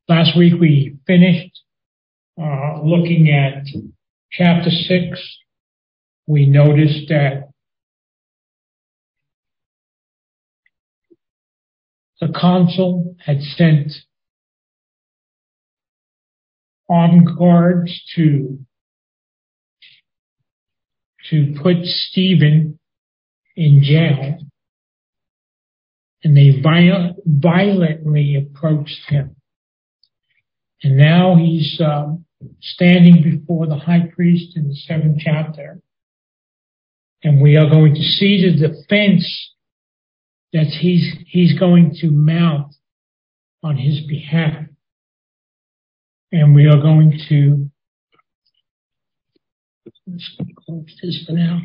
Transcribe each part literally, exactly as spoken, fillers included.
Last week we finished uh, looking at chapter six. We noticed that the consul had sent armed guards to to put Stephen in jail, and they viol- violently approached him. And now he's um, standing before the high priest in the seventh chapter, and we are going to see the defense that he's he's going to mount on his behalf. And we are going to let's close this for now.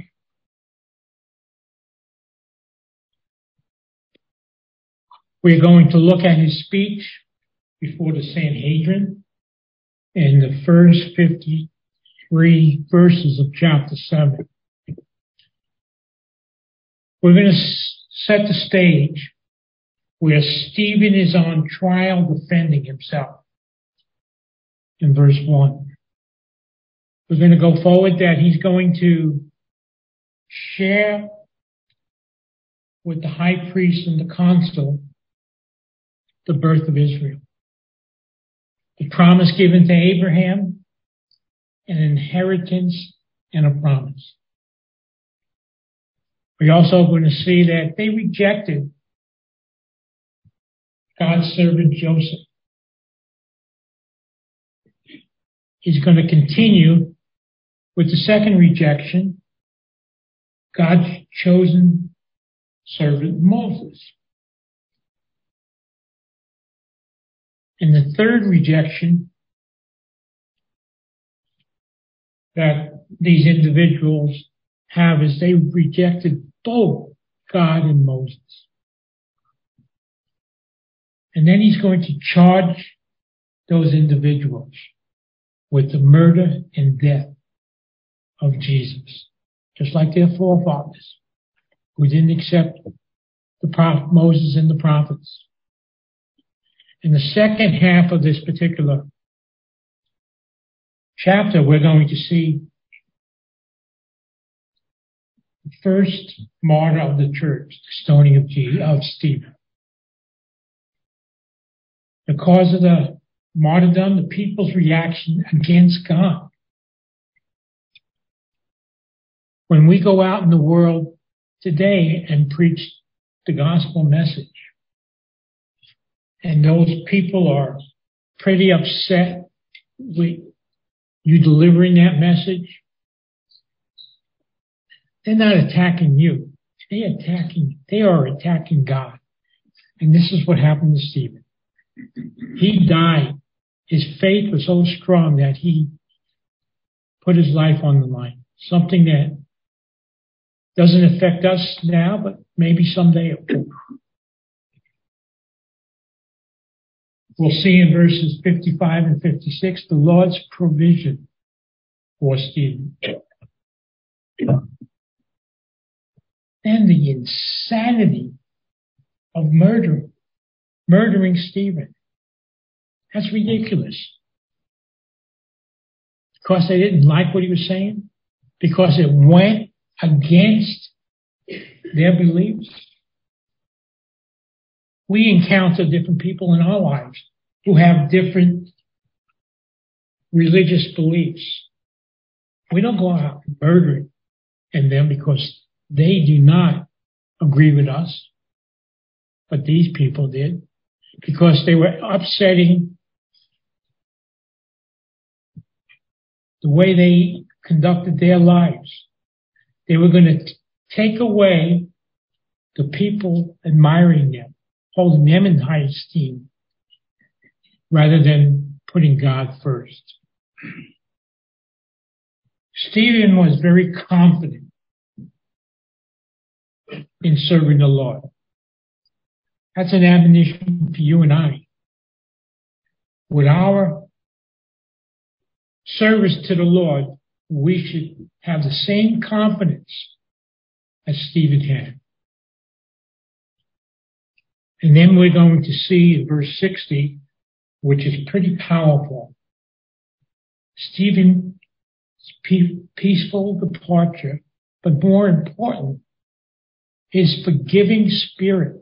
We're going to look at his speech before the Sanhedrin in the first fifty-three verses of chapter seven. We're going to set the stage where Stephen is on trial defending himself in verse one. We're going to go forward that he's going to share with the high priest and the consul the birth of Israel, the promise given to Abraham, an inheritance and a promise. We're also going to see that they rejected God's servant Joseph. He's going to continue with the second rejection, God's chosen servant Moses. And the third rejection that these individuals have is they rejected both God and Moses. And then he's going to charge those individuals with the murder and death of Jesus, just like their forefathers who didn't accept the prophet Moses and the prophets. In the second half of this particular chapter, we're going to see the first martyr of the church, the stoning of, G- of Stephen. The cause of the martyrdom, the people's reaction against God. When we go out in the world today and preach the gospel message, and those people are pretty upset with you delivering that message, they're not attacking you. They're attacking, they are attacking God. And this is what happened to Stephen. He died. His faith was so strong that he put his life on the line. Something that doesn't affect us now, but maybe someday it will. We'll see in verses fifty-five and fifty-six the Lord's provision for Stephen. And the insanity of murdering, murdering Stephen. That's ridiculous. Because they didn't like what he was saying? Because it went against their beliefs? We encounter different people in our lives who have different religious beliefs. We don't go out murdering in them because they do not agree with us. But these people did, because they were upsetting the way they conducted their lives. They were going to take away the people admiring them, holding them in high esteem, rather than putting God first. Stephen was very confident in serving the Lord. That's an admonition for you and I. With our service to the Lord, we should have the same confidence as Stephen had. And then we're going to see in verse sixty which is pretty powerful. Stephen's peaceful departure, but more important, his forgiving spirit.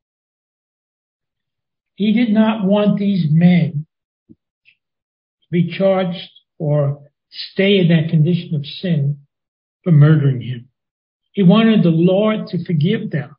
He did not want these men to be charged or stay in that condition of sin for murdering him. He wanted the Lord to forgive them.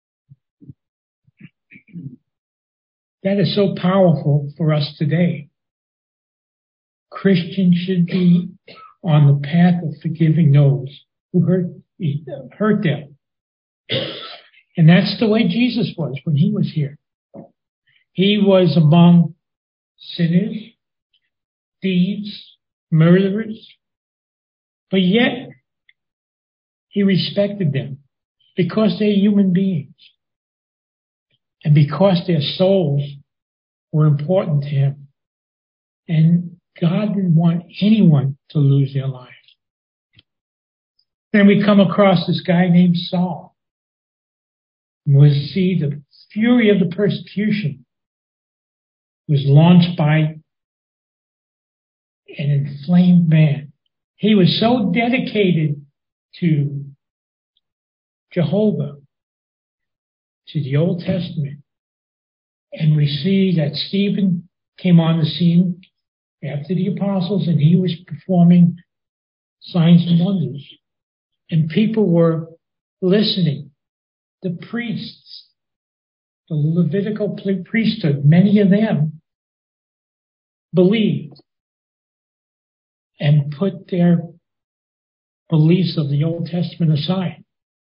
That is so powerful for us today. Christians should be on the path of forgiving those who hurt, hurt them. And that's the way Jesus was when he was here. He was among sinners, thieves, murderers, but yet he respected them because they're human beings and because their souls were important to him. And God didn't want anyone to lose their lives. Then we come across this guy named Saul. We'll see the fury of the persecution was launched by an inflamed man. He was so dedicated to Jehovah, to the Old Testament. And we see that Stephen came on the scene after the apostles, and he was performing signs and wonders. And people were listening. The priests, the Levitical priesthood, many of them believed and put their beliefs of the Old Testament aside.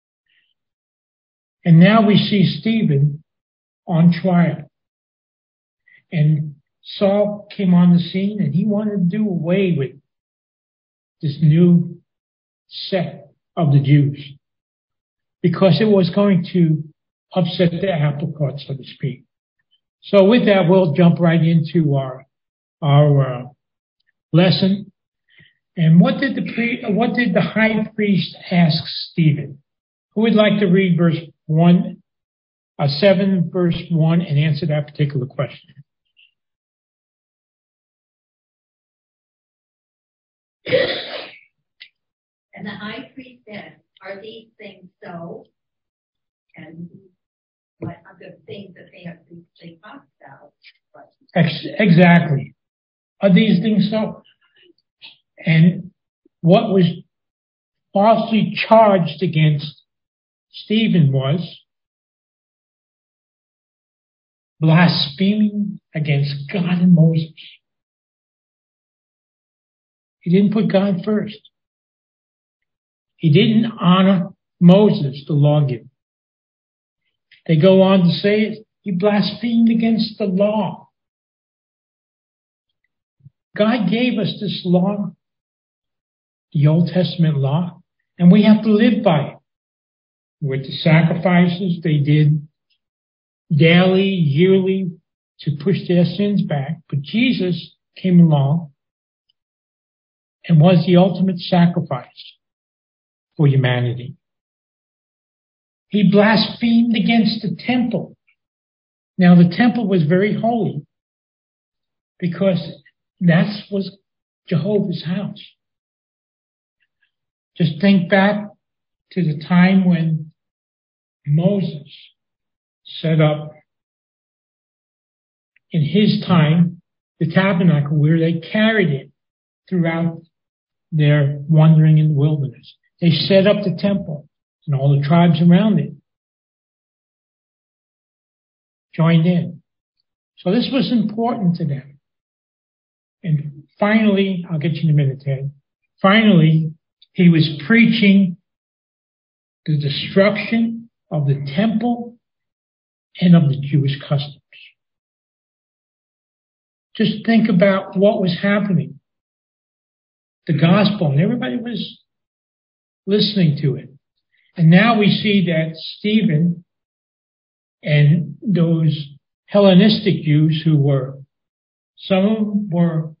And now we see Stephen on trial. And Saul came on the scene, and he wanted to do away with this new sect of the Jews because it was going to upset the apple cart, so to speak. So with that, we'll jump right into our our uh, lesson. And what did the pre- what did the high priest ask Stephen? Who would like to read verse one, uh, seven, verse one, and answer that particular question? And the high priest said, "Are these things so?" And what other things that they have they talked about? Ex- exactly. Are these things so? And what was falsely charged against Stephen was blaspheming against God and Moses. He didn't put God first. He didn't honor Moses, the lawgiver. They go on to say he blasphemed against the law. God gave us this law, the Old Testament law, and we have to live by it. With the sacrifices they did daily, yearly, to push their sins back. But Jesus came along and was the ultimate sacrifice for humanity. He blasphemed against the temple. Now, the temple was very holy because that was Jehovah's house. Just think back to the time when Moses set up, in his time, the tabernacle where they carried it throughout their wandering in the wilderness. They set up the temple, and all the tribes around it joined in. So this was important to them. And finally, I'll get you in a minute, Ted. Finally, he was preaching the destruction of the temple and of the Jewish customs. Just think about what was happening. The gospel, and everybody was listening to it. And now we see that Stephen and those Hellenistic Jews who were, some of them were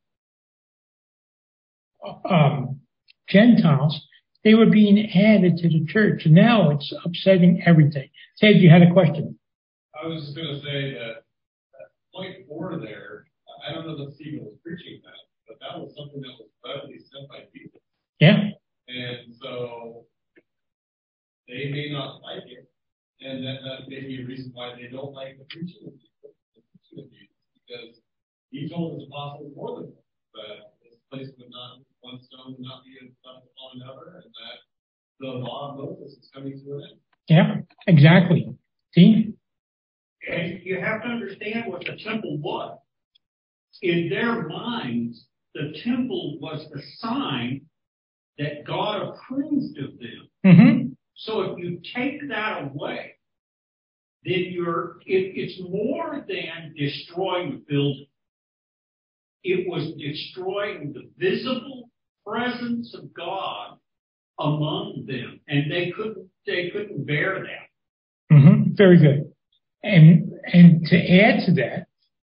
um, Gentiles, they were being added to the church. And now it's upsetting everything. Ted, you had a question. I was just going to say that, that point four there, I don't know that Stephen was preaching that, but that was something that was readily said by people. Yeah. And so they may not like it, and that, that may be a reason why they don't like the preaching of Jesus, the preaching of Jesus, because he told his apostles more than one, that this place would not, one stone would not be upon another, and that the law of Moses is coming to an end. Yeah, exactly. See? And you have to understand what the temple was. In their minds, the temple was the sign that God approved of them. Mm-hmm. So if you take that away, then you're, it, it's more than destroying the building. It was destroying the visible presence of God among them, and they couldn't, they couldn't bear that. Mm-hmm. Very good. And, and to add to that,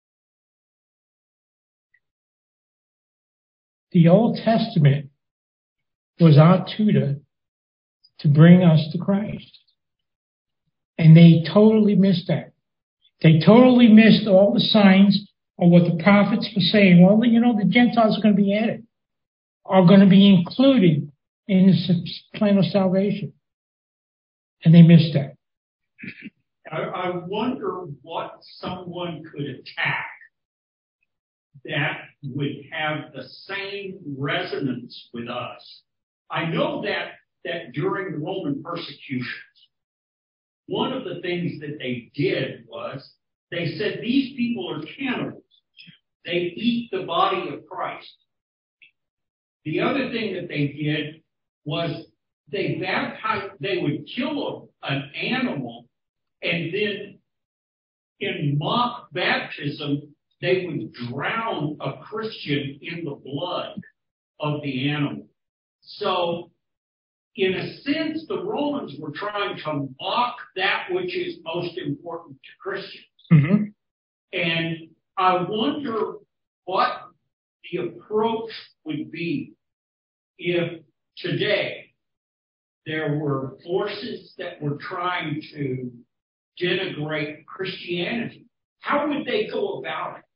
the Old Testament was our tutor to bring us to Christ. And they totally missed that. They totally missed all the signs of what the prophets were saying. Well, you know, the Gentiles are going to be added, are going to be included in the plan of salvation. And they missed that. I, I wonder what someone could attack that would have the same resonance with us. I know that, that during the Roman persecutions, one of the things that they did was they said these people are cannibals. They eat the body of Christ. The other thing that they did was they baptized, they would kill a, an animal, and then in mock baptism, they would drown a Christian in the blood of the animal. So, in a sense, the Romans were trying to mock that which is most important to Christians. Mm-hmm. And I wonder what the approach would be if today there were forces that were trying to denigrate Christianity. How would they go about it?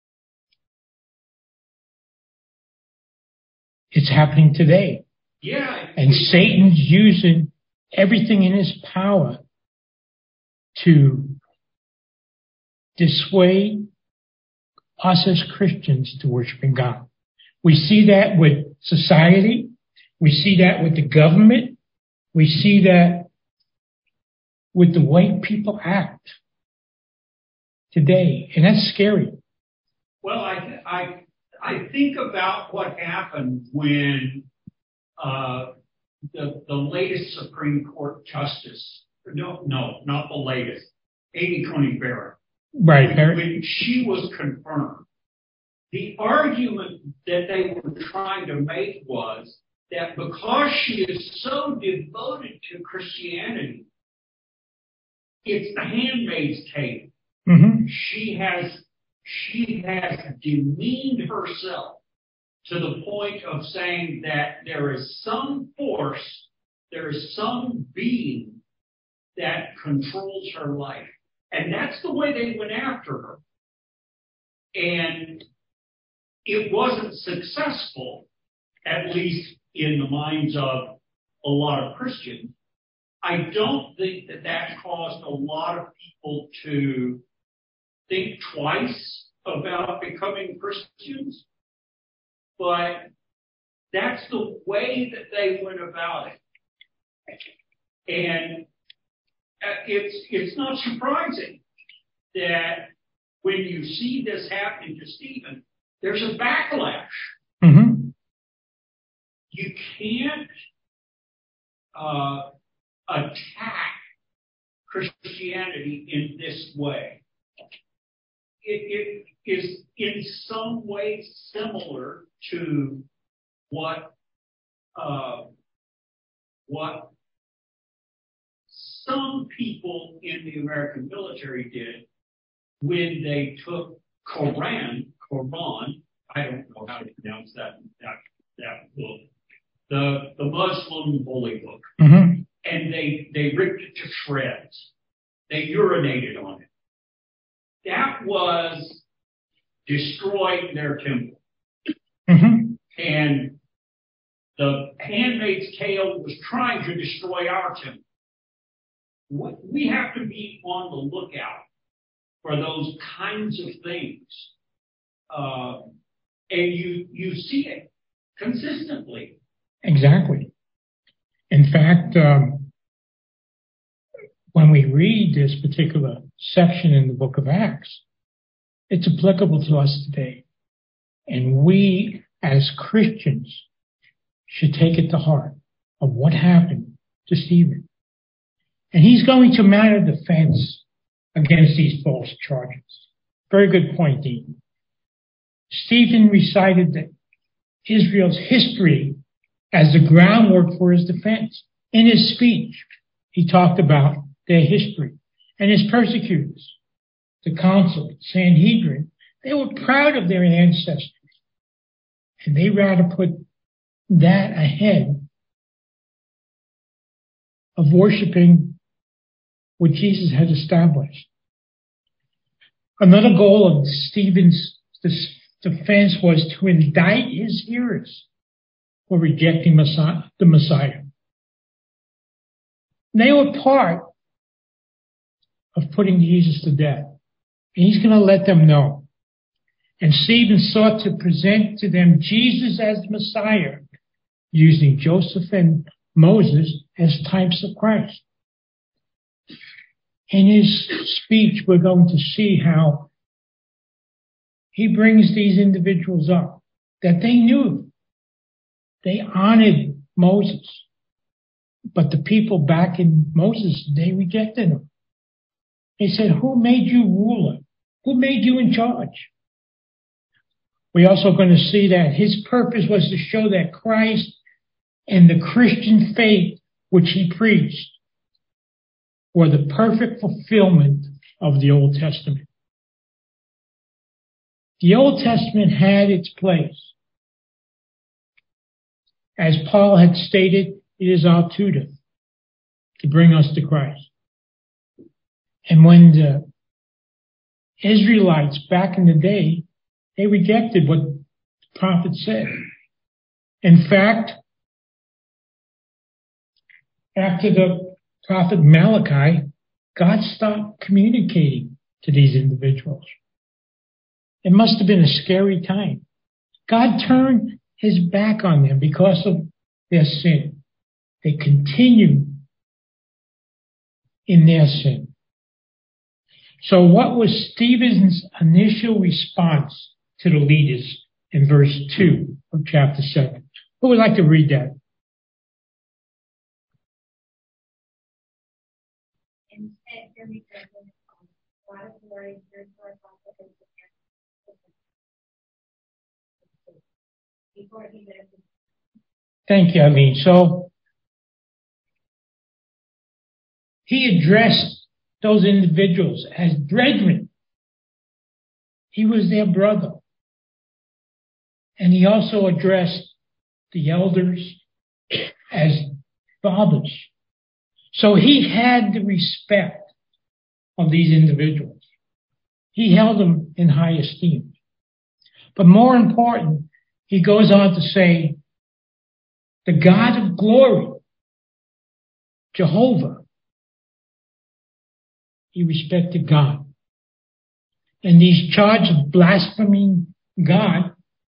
It's happening today. Yeah. And Satan's using everything in his power to dissuade us as Christians to worshiping God. We see that with society. We see that with the government. We see that with the way people act today. And that's scary. Well, I, I, I think about what happened when uh, the, the latest Supreme Court justice, no, no, not the latest, Amy Coney Barrett. Right. When, when she was confirmed, the argument that they were trying to make was that because she is so devoted to Christianity, it's the handmaid's tale. Mm-hmm. She has, she has demeaned herself to the point of saying that there is some force, there is some being that controls her life. And that's the way they went after her. And it wasn't successful, at least in the minds of a lot of Christians. I don't think that that caused a lot of people to think twice about becoming Christians, but that's the way that they went about it. And it's it's not surprising that when you see this happening to Stephen, there's a backlash. Mm-hmm. You can't uh, attack Christianity in this way. It, it is in some ways similar to what uh, what some people in the American military did when they took Quran, Quran, I don't know how to pronounce that that, that book, the the Muslim holy book, mm-hmm. and they they ripped it to shreds. They urinated on it. That was destroy their temple. Mm-hmm. And the handmaid's tale was trying to destroy our temple. We have to be on the lookout for those kinds of things. Uh, and you, you see it consistently. Exactly. In fact, um, when we read this particular section in the book of Acts, it's applicable to us today. And we, as Christians, should take it to heart of what happened to Stephen. And he's going to mount a defense against these false charges. Very good point, Dean. Stephen recited the, Israel's history as the groundwork for his defense. In his speech, he talked about their history and his persecutors, the council, Sanhedrin. They were proud of their ancestors, and they rather put that ahead of worshiping what Jesus had established. Another goal of Stephen's defense was to indict his hearers for rejecting the Messiah. They were part of putting Jesus to death. And he's going to let them know. And Stephen sought to present to them Jesus as the Messiah, using Joseph and Moses as types of Christ. In his speech, we're going to see how he brings these individuals up, that they knew. They honored Moses. But the people back in Moses' day rejected him. They said, who made you ruler? Who made you in charge? We're also going to see that his purpose was to show that Christ and the Christian faith which he preached were the perfect fulfillment of the Old Testament. The Old Testament had its place. As Paul had stated, it is our tutor to bring us to Christ. And when the Israelites back in the day, they rejected what the prophet said. In fact, after the prophet Malachi, God stopped communicating to these individuals. It must have been a scary time. God turned his back on them because of their sin. They continued in their sin. So what was Stephen's initial response to the leaders in verse two of chapter seven? Who would like to read that? Instead, hear me, brethren, God of glory, your prophet, before he lived. Thank you, Eileen. So he addressed those individuals as brethren. He was their brother. And he also addressed the elders as fathers. So he had the respect of these individuals. He held them in high esteem. But more important, he goes on to say, the God of glory, Jehovah, he respected God. And these charges of blaspheming God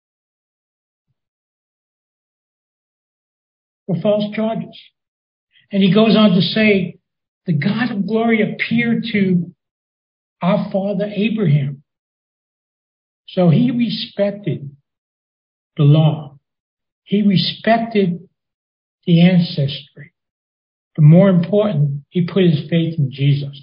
were false charges. And he goes on to say, the God of glory appeared to our father Abraham. So he respected the law. He respected the ancestry. But more important, he put his faith in Jesus.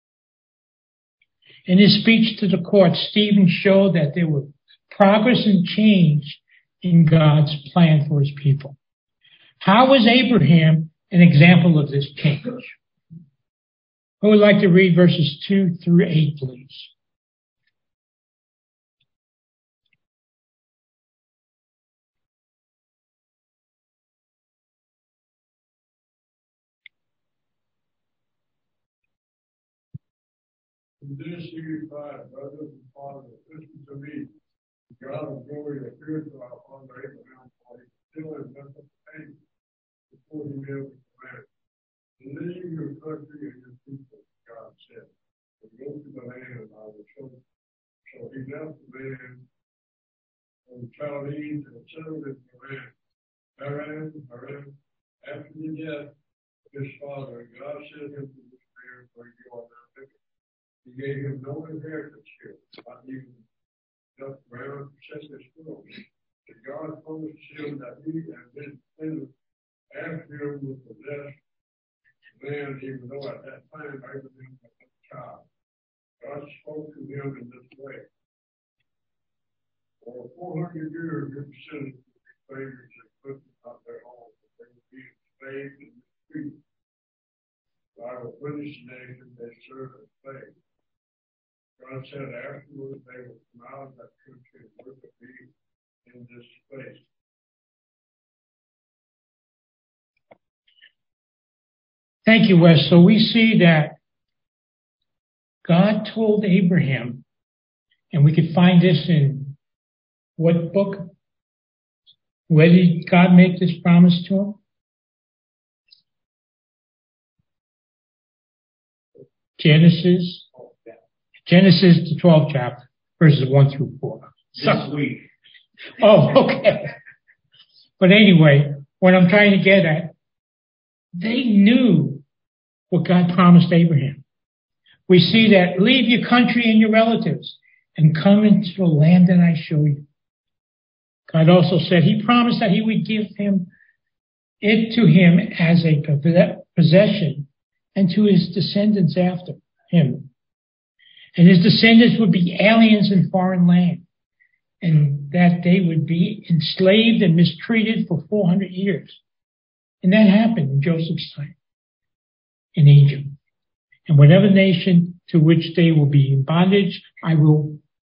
In his speech to the court, Stephen showed that there were progress and change in God's plan for his people. How was Abraham an example of this change? Who would like to read verses two through eight, please? In this you replied, brothers and fathers, listen to me. before he appeared to our father Abraham, for he still in Mesopotamia, before he gave the command. Leave your country and your people, God said, and go to the land I will show you. So he left the land from the Chaldees and settled in Haran. Haran, Haran, after the death of his father, God sent him to this land where you are now living. He gave him no inheritance here, not even enough ground to set his throne. And God promised him that he and his descendants after him would possess land, even though at that time Abraham was a child. God spoke to him in this way. For four hundred years, your descendants would be strangers and couldn't not their home, but they would be enslaved in the streets. So I will punish the nation they serve as slaves. God said afterwards they will come out of that country and worship me in this place. Thank you, Wes. So we see that God told Abraham, and we could find this in what book? Where did God make this promise to him? Genesis. Genesis, the twelfth chapter, verses one through four. This week. Oh, okay. But anyway, what I'm trying to get at, they knew what God promised Abraham. We see that leave your country and your relatives and come into the land that I show you. God also said he promised that he would give him it to him as a possession and to his descendants after him. And his descendants would be aliens in foreign land, and that they would be enslaved and mistreated for four hundred years. And that happened in Joseph's time in Egypt. And whatever nation to which they will be in bondage, I will,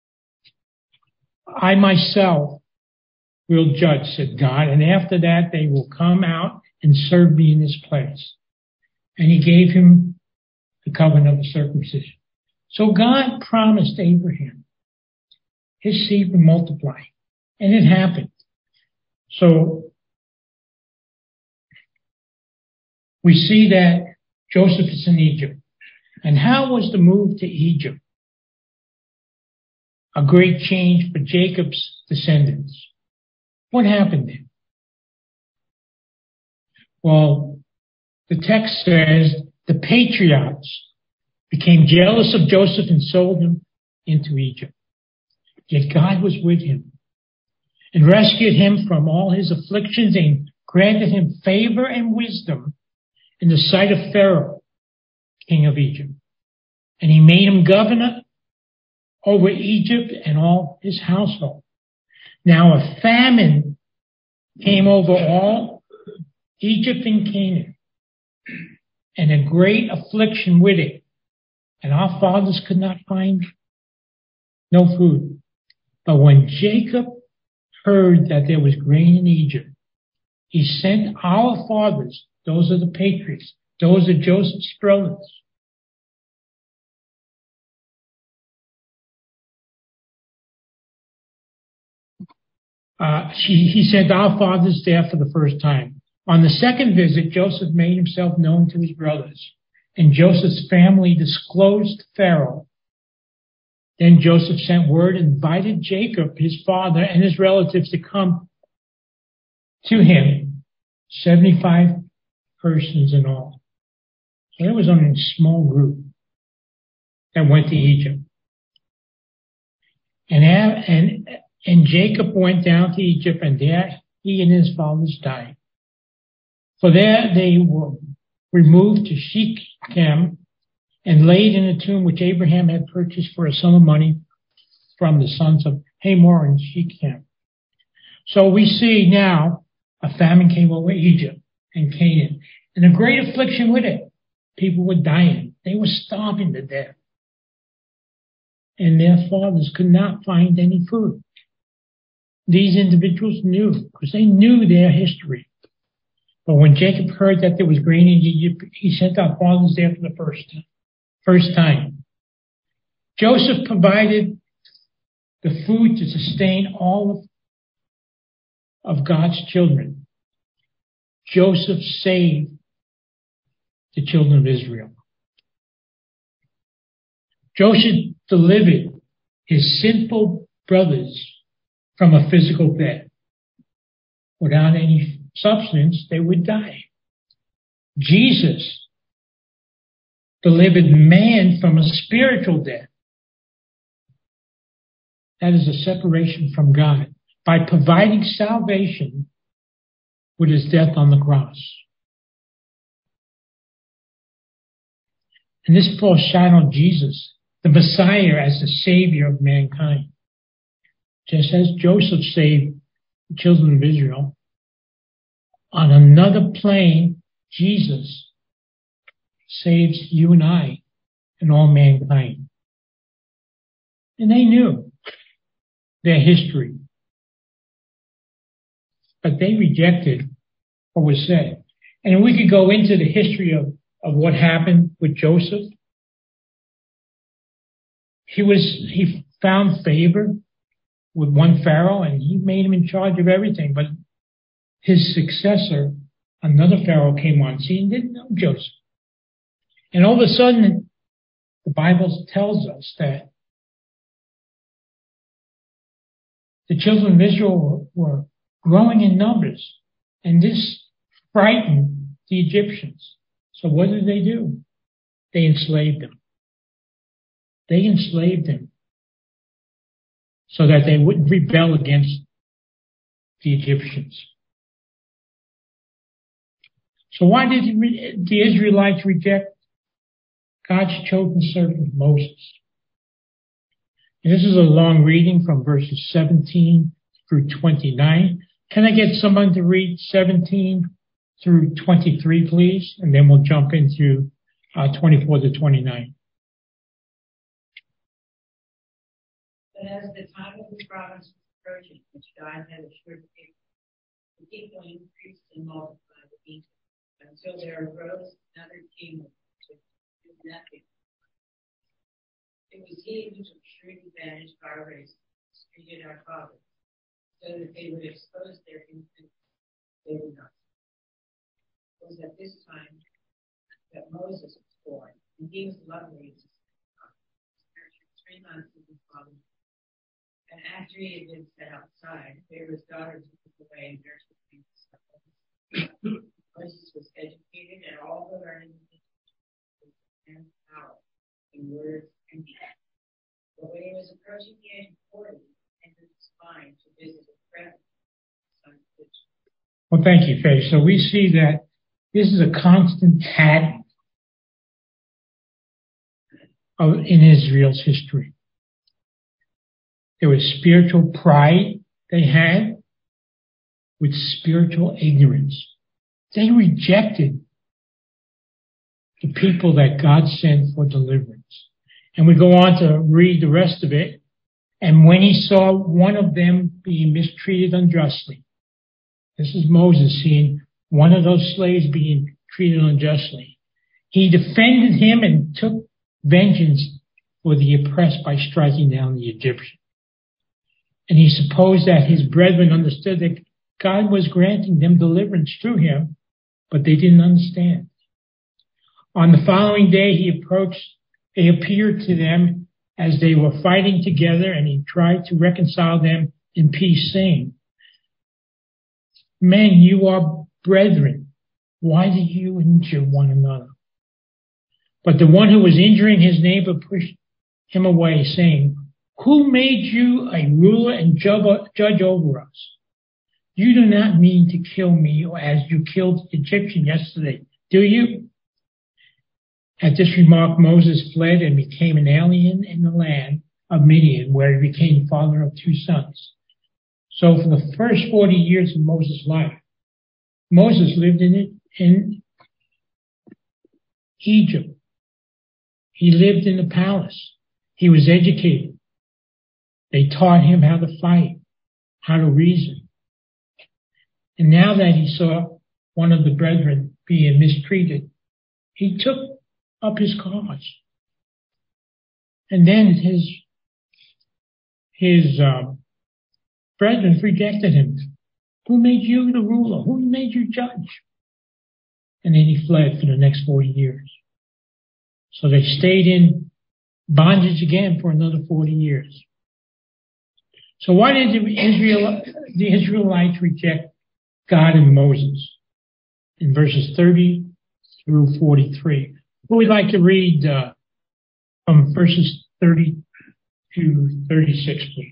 I myself will judge, said God. And after that, they will come out and serve me in this place. And he gave him the covenant of circumcision. So God promised Abraham his seed would multiply. And it happened. So we see that Joseph is in Egypt. And how was the move to Egypt a great change for Jacob's descendants? What happened there? Well, the text says the patriarchs became jealous of Joseph and sold him into Egypt. Yet God was with him and rescued him from all his afflictions and granted him favor and wisdom in the sight of Pharaoh, king of Egypt. And he made him governor over Egypt and all his household. Now a famine came over all Egypt and Canaan, and a great affliction with it. And our fathers could not find no food. But when Jacob heard that there was grain in Egypt, he sent our fathers, those are the patriots, those are Joseph's brothers, Uh, he, he sent our fathers there for the first time. On the second visit, Joseph made himself known to his brothers, and Joseph's family disclosed to Pharaoh. Then Joseph sent word and invited Jacob, his father, and his relatives to come to him, seventy-five persons in all. So there was only a small group that went to Egypt. And, and, and Jacob went down to Egypt, and there he and his fathers died. For there they were removed to Shechem and laid in a tomb which Abraham had purchased for a sum of money from the sons of Hamor and Shechem. So we see now a famine came over Egypt and Canaan, and a great affliction with it. People were dying. They were starving to death. And their fathers could not find any food. These individuals knew, because they knew their history. But when Jacob heard that there was grain in Egypt, he sent our fathers there for the first time. First time. Joseph provided the food to sustain all of of God's children, Joseph saved the children of Israel. Joseph delivered his sinful brothers from a physical death. Without any substance, they would die. Jesus delivered man from a spiritual death. That is a separation from God by providing salvation with his death on the cross. And this foreshadowed Jesus, the Messiah, as the Savior of mankind. Just as Joseph saved the children of Israel, on another plane, Jesus saves you and I and all mankind. And they knew their history, but they rejected what was said. And we could go into the history of, of what happened with Joseph. He was, he found favor with one Pharaoh and he made him in charge of everything. But his successor, another Pharaoh, came on scene, didn't know Joseph. And all of a sudden, the Bible tells us that the children of Israel were growing in numbers, and this frightened the Egyptians. So what did they do? They enslaved them. They enslaved them so that they wouldn't rebel against the Egyptians. So why did the Israelites reject God's chosen servant Moses? And this is a long reading from verses seventeen through twenty-nine. Can I get someone to read seventeen through twenty-three, please? And then we'll jump into uh, twenty-four to twenty-nine. But as the time of the promise was approaching, which God had assured the people, the people increased and multiplied in Egypt until there arose another kingdom to do nothing. It was he who took shrewd advantage of our race, treated our fathers, so that they would expose their infants. They would not. It was at this time that Moses was born, and he was lovely as three months of his father. And after he had been set outside, Pharaoh's daughter took him away and nursed him. Moses was educated at all the learning and power in words and deeds. But when he was approaching the age of forty, he entered his mind to visit his friend, son of Egypt. Well, thank you, Faye. So we see that this is a constant pattern of, in Israel's history. There was spiritual pride they had with spiritual ignorance. They rejected the people that God sent for deliverance. And we go on to read the rest of it. And when he saw one of them being mistreated unjustly, this is Moses seeing one of those slaves being treated unjustly, he defended him and took vengeance for the oppressed by striking down the Egyptian. And he supposed that his brethren understood that God was granting them deliverance through him, but they didn't understand. On the following day, he approached, they appeared to them as they were fighting together, and he tried to reconcile them in peace, saying, "Men, you are brethren. Why do you injure one another?" But the one who was injuring his neighbor pushed him away, saying, "Who made you a ruler and judge over us? You do not mean to kill me as you killed the Egyptian yesterday, do you?" At this remark, Moses fled and became an alien in the land of Midian, where he became father of two sons. So for the first forty years of Moses' life, Moses lived in it in Egypt. He lived in the palace. He was educated. They taught him how to fight, how to reason. And now that he saw one of the brethren being mistreated, he took up his cause. And then his, his um, brethren rejected him. Who made you the ruler? Who made you judge? And then he fled for the next forty years. So they stayed in bondage again for another forty years. So why did the, Israel, the Israelites reject God and Moses? In verses thirty through forty-three. Who would like to read uh, from verses thirty to thirty-six, please?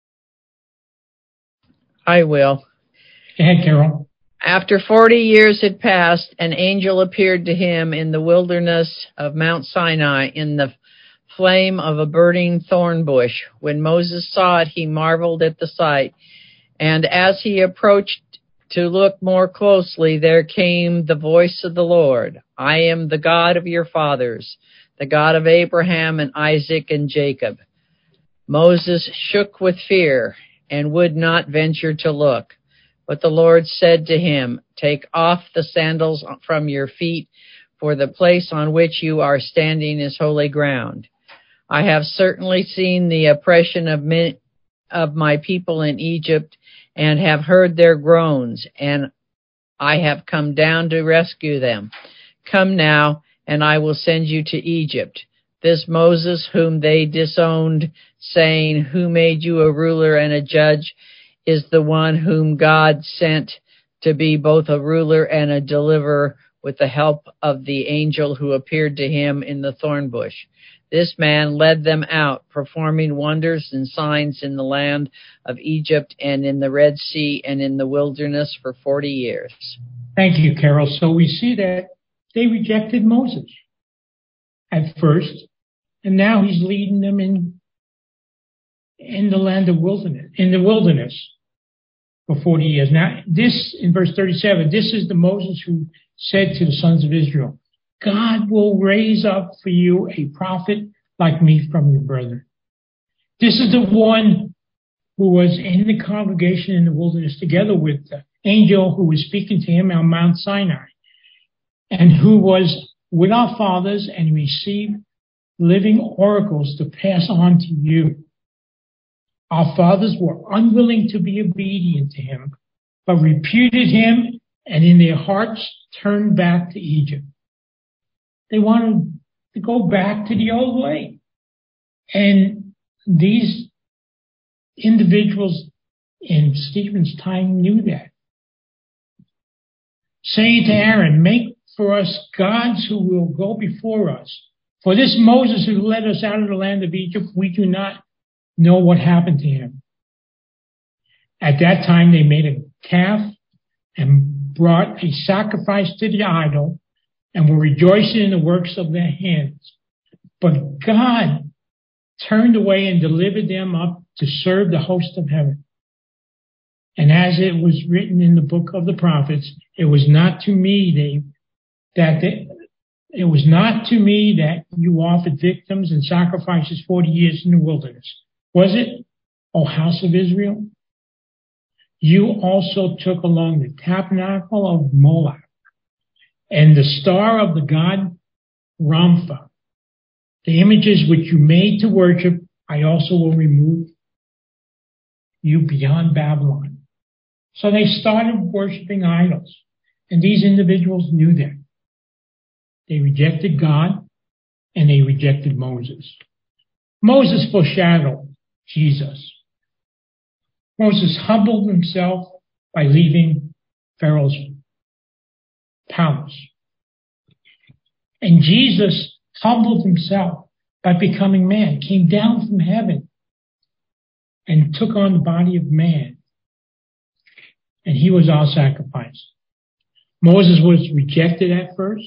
I will. Go ahead, Carol. After forty years had passed, an angel appeared to him in the wilderness of Mount Sinai in the flame of a burning thorn bush. When Moses saw it, he marveled at the sight. And as he approached to look more closely, there came the voice of the Lord. I am the God of your fathers, the God of Abraham and Isaac and Jacob. Moses shook with fear and would not venture to look. But the Lord said to him, take off the sandals from your feet, for the place on which you are standing is holy ground. I have certainly seen the oppression of men, of my people in Egypt, and have heard their groans, and I have come down to rescue them. Come now, and I will send you to Egypt. This Moses whom they disowned, saying, who made you a ruler and a judge, is the one whom God sent to be both a ruler and a deliverer with the help of the angel who appeared to him in the thorn bush. This man led them out, performing wonders and signs in the land of Egypt and in the Red Sea and in the wilderness for forty years. Thank you, Carol. So we see that they rejected Moses at first, and now he's leading them in in the land of wilderness, in the wilderness for forty years. Now, this, in verse thirty-seven, this is the Moses who said to the sons of Israel, God will raise up for you a prophet like me from your brethren. This is the one who was in the congregation in the wilderness together with the angel who was speaking to him on Mount Sinai, and who was with our fathers and received living oracles to pass on to you. Our fathers were unwilling to be obedient to him, but repudiated him, and in their hearts turned back to Egypt. They wanted to go back to the old way. And these individuals in Stephen's time knew that. Saying to Aaron, make for us gods who will go before us. For this Moses who led us out of the land of Egypt, we do not know what happened to him. At that time, they made a calf and brought a sacrifice to the idol and were rejoicing in the works of their hands. But God turned away and delivered them up to serve the host of heaven. And as it was written in the book of the prophets, it was not to me they, that they, it was not to me that you offered victims and sacrifices forty years in the wilderness. Was it, O house of Israel? You also took along the tabernacle of Moloch and the star of the god Rampha. The images which you made to worship, I also will remove you beyond Babylon. So they started worshiping idols, and these individuals knew that. They rejected God, and they rejected Moses. Moses foreshadowed Jesus. Moses humbled himself by leaving Pharaoh's palace. And Jesus humbled himself by becoming man, came down from heaven and took on the body of man. And he was our sacrifice. Moses was rejected at first.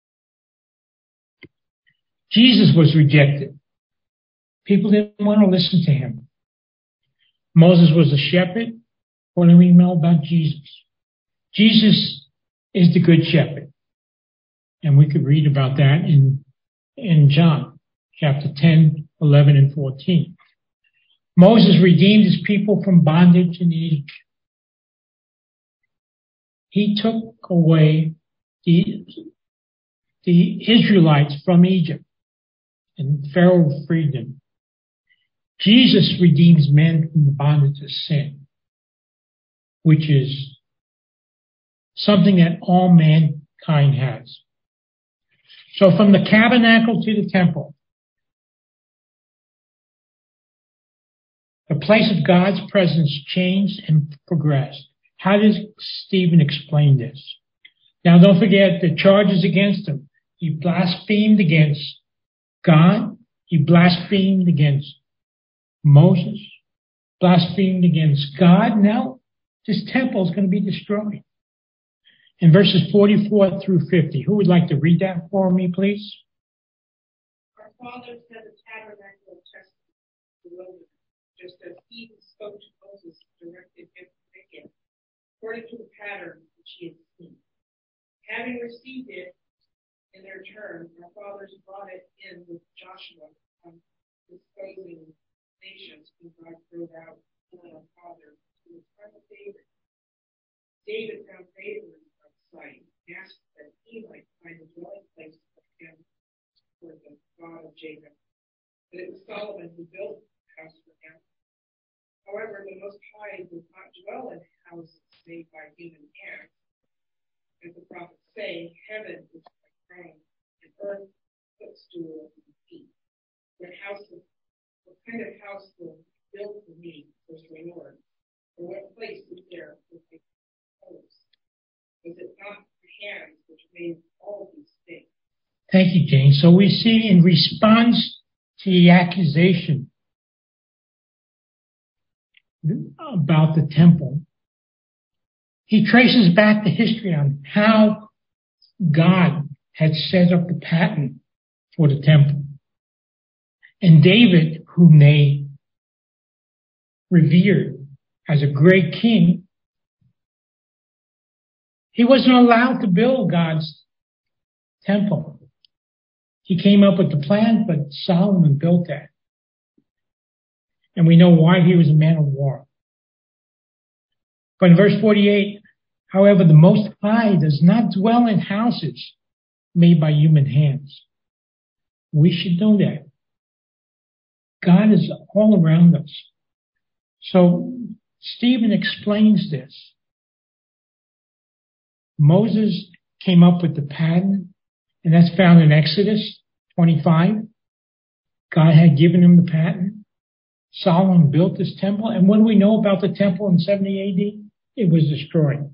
Jesus was rejected. People didn't want to listen to him. Moses was a shepherd. What do we know about Jesus? Jesus is the good shepherd. And we could read about that in, in John chapter ten, eleven, and fourteen. Moses redeemed his people from bondage in Egypt. He took away the, the Israelites from Egypt, and Pharaoh freed them. Jesus redeems men from the bondage of sin. which is something that all mankind has. So from the tabernacle to the temple, the place of God's presence changed and progressed. How does Stephen explain this? Now don't forget the charges against him. He blasphemed against God. He blasphemed against Moses. Blasphemed against God. Now this temple is going to be destroyed. In verses forty-four through fifty, who would like to read that for me, please? Our fathers had a tabernacle of testimony in the wilderness, just as he who spoke to Moses directed him to make it, according to the pattern which he had seen. Having received it in their turn, our fathers brought it in with Joshua on disposing nations whom God drove out of our fathers to the time of David. David found favor in God's sight, and asked that he might find a dwelling place for him for the God of Jacob. But it was Solomon who built the house for him. However, the Most High does not dwell in houses made by human hands. As the prophets say, heaven is my throne, and earth footstool of my feet. What house of, what kind of house will build for me, says the Lord? Or what place is there for my house? Was it not the hands which made all these things? Thank you, Jane. So we see in response to the accusation about the temple, he traces back the history on how God had set up the pattern for the temple. And David, whom they revered as a great king, he wasn't allowed to build God's temple. He came up with the plan, but Solomon built that. And we know why. He was a man of war. But in verse forty-eight, however, the Most High does not dwell in houses made by human hands. We should know that. God is all around us. So Stephen explains this. Moses came up with the pattern, and that's found in Exodus twenty-five. God had given him the pattern. Solomon built this temple, and what do we know about the temple in seventy A D? It was destroyed.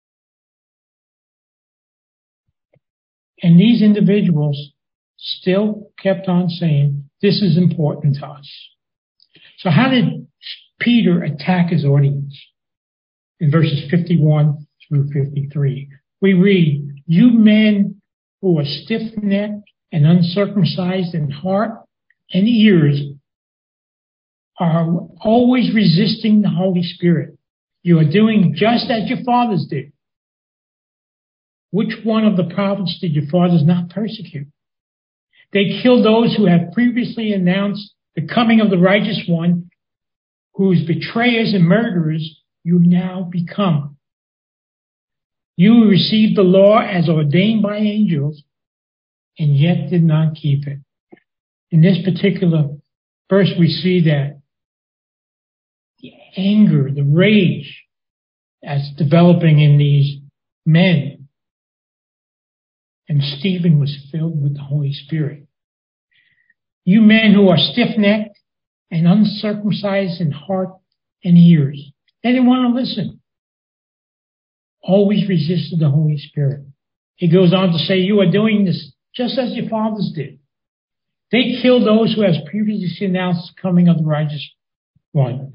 And these individuals still kept on saying, this is important to us. So how did Peter attack his audience? In verses fifty-one through fifty-three, we read, you men who are stiff-necked and uncircumcised in heart and ears are always resisting the Holy Spirit. You are doing just as your fathers did. Which one of the prophets did your fathers not persecute? They killed those who had previously announced the coming of the righteous one, whose betrayers and murderers you now become. You received the law as ordained by angels, and yet did not keep it. In this particular verse, we see that the anger, the rage that's developing in these men. And Stephen was filled with the Holy Spirit. You men who are stiff-necked and uncircumcised in heart and ears. They didn't want to listen. Always resisted the Holy Spirit. He goes on to say, you are doing this just as your fathers did. They killed those who has previously announced the coming of the righteous one.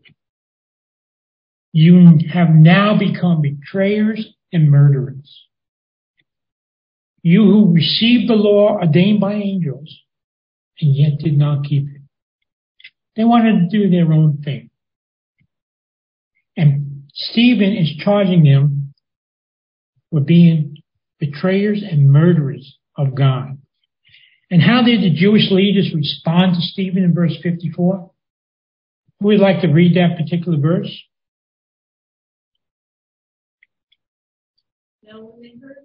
You have now become betrayers and murderers. You who received the law ordained by angels and yet did not keep it. They wanted to do their own thing. And Stephen is charging them with being betrayers and murderers of God. And how did the Jewish leaders respond to Stephen in verse fifty-four? Who would like to read that particular verse? Now when they heard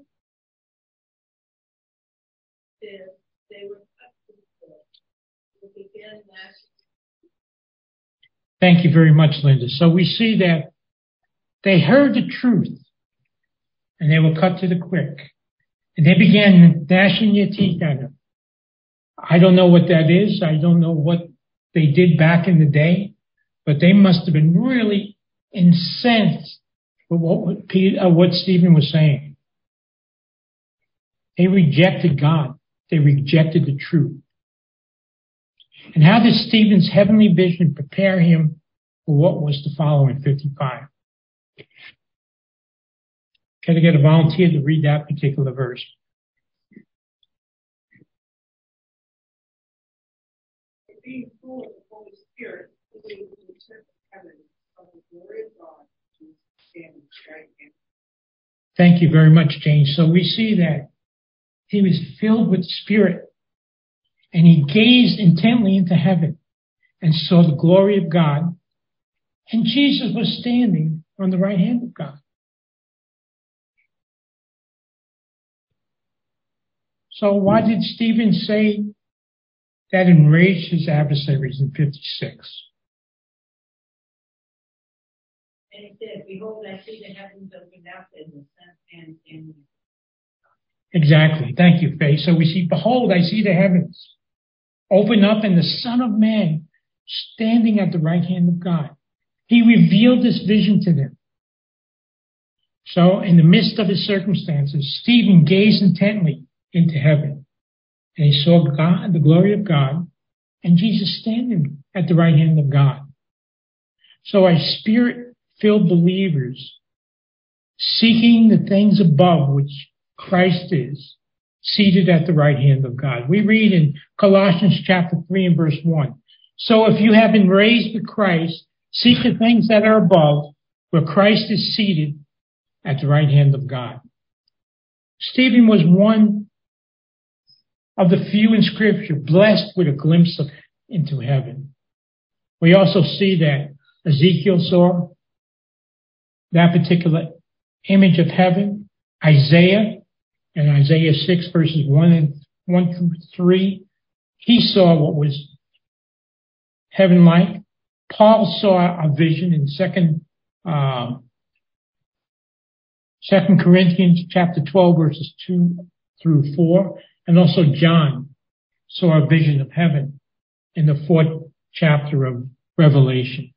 this, they were cut to the quick. They began lashing. Thank you very much, Linda. So we see that They heard the truth, and they were cut to the quick. And they began gnashing their teeth at him. I don't know what that is. I don't know what they did back in the day, but they must have been really incensed with what, Peter, uh, what Stephen was saying. They rejected God. They rejected the truth. And how did Stephen's heavenly vision prepare him for what was to follow in fifty-five? Can I get a volunteer to read that particular verse? Being full of the Holy Spirit, believe in the church of heaven, of the glory of God, who is standing right hand. Thank you very much, Jane. So we see that he was filled with Spirit, and he gazed intently into heaven and saw the glory of God, and Jesus was standing on the right hand of God. So why did Stephen say that enraged his adversaries in fifty-six? And he said, behold, I see the heavens opened up and the Son of Man standing. Exactly. Thank you, Faye. So we see, behold, I see the heavens open up and the Son of Man standing at the right hand of God. He revealed this vision to them. So in the midst of his circumstances, Stephen gazed intently into heaven, and he saw God, the glory of God, and Jesus standing at the right hand of God. So as Spirit-filled believers, seeking the things above which Christ is, seated at the right hand of God. We read in Colossians chapter three and verse one. So if you have been raised with Christ, seek the things that are above, where Christ is seated at the right hand of God. Stephen was one of the few in Scripture blessed with a glimpse of into heaven. We also see that Ezekiel saw that particular image of heaven. Isaiah, in Isaiah six verses one and one through three, he saw what was heaven like. Paul saw a vision in second uh, Second Corinthians chapter twelve verses two through four, and also John saw a vision of heaven in the fourth chapter of Revelation.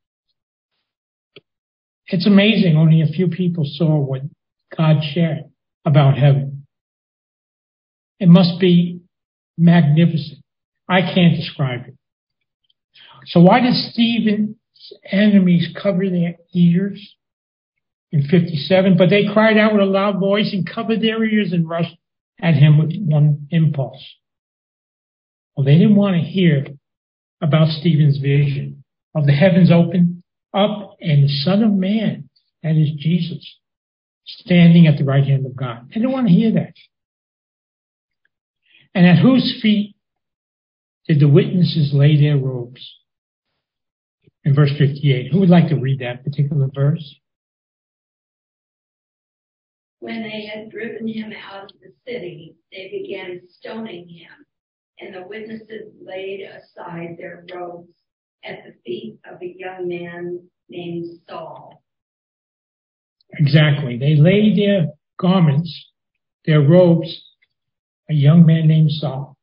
It's amazing, only a few people saw what God shared about heaven. It must be magnificent. I can't describe it. So why did Stephen's enemies cover their ears in fifty-seven? But they cried out with a loud voice and covered their ears and rushed at him with one impulse. Well, they didn't want to hear about Stephen's vision of the heavens open up and the Son of Man, that is Jesus, standing at the right hand of God. They didn't want to hear that. And at whose feet did the witnesses lay their robes? In verse fifty-eight. Who would like to read that particular verse? When they had driven him out of the city, they began stoning him, and the witnesses laid aside their robes at the feet of a young man named Saul. Exactly. They laid their garments, their robes, a young man named Saul.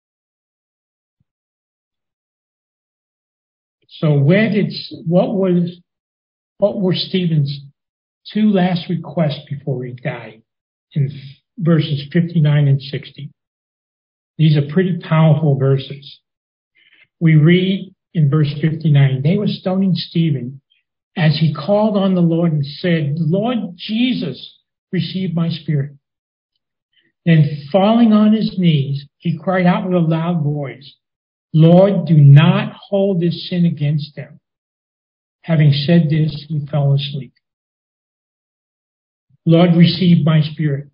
So where did, what was, what were Stephen's two last requests before he died in verses fifty-nine and sixty? These are pretty powerful verses. We read in verse fifty-nine, they were stoning Stephen as he called on the Lord and said, Lord Jesus, receive my spirit. Then falling on his knees, he cried out with a loud voice, Lord, do not hold this sin against them. Having said this, he fell asleep. Lord, receive my spirit.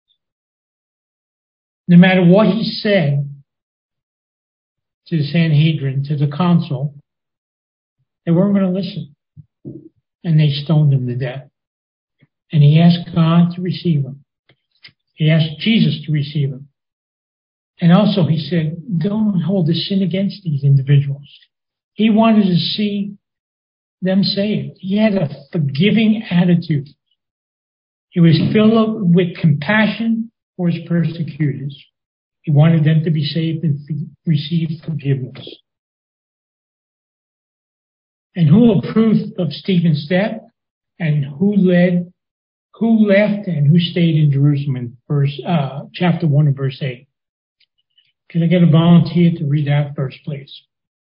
No matter what he said to the Sanhedrin, to the council, they weren't going to listen. And they stoned him to death. And he asked God to receive him. He asked Jesus to receive him. And also he said, don't hold the sin against these individuals. He wanted to see them saved. He had a forgiving attitude. He was filled with compassion for his persecutors. He wanted them to be saved and receive forgiveness. And who approved of Stephen's death? And who led, who left, and who stayed in Jerusalem in verse, uh, chapter one and verse eight? Can I get a volunteer to read that verse, please?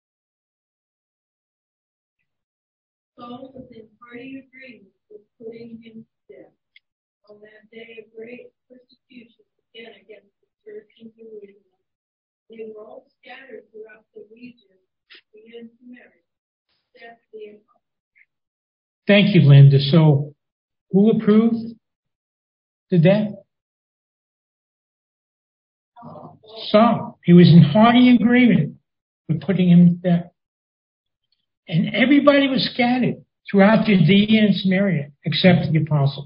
Saul was in hearty agreement with putting him to death. On that day, a great persecution began against the church in Jerusalem. They were all scattered throughout the region, began to marry. That's the apostle. Thank you, Linda. So, who approved the death? Saul. He was in hearty agreement with putting him to death. And everybody was scattered throughout Judea and Samaria, except the apostles.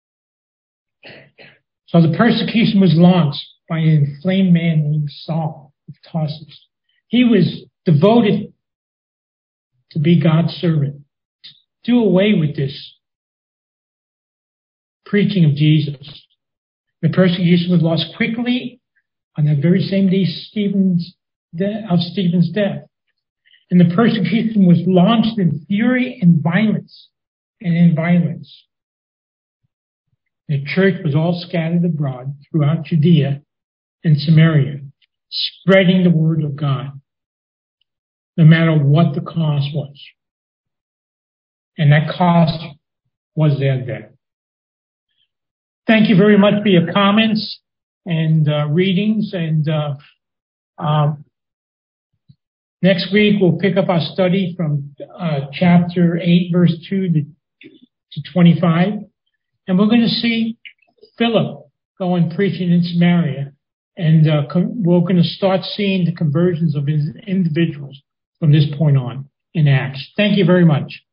So the persecution was launched by an inflamed man named Saul of Tarsus. He was devoted to be God's servant, to do away with this preaching of Jesus. The persecution was lost quickly on that very same day Stephen's de- of Stephen's death. And the persecution was launched in fury and violence, and in violence. The church was all scattered abroad throughout Judea and Samaria, spreading the word of God, no matter what the cost was. And that cost was their death. Thank you very much for your comments and uh, readings. And uh, um, next week we'll pick up our study from uh, chapter eight, verse two to, to twenty-five. And we're going to see Philip going preaching in Samaria. And uh, com- we're going to start seeing the conversions of individuals from this point on in Acts. Thank you very much.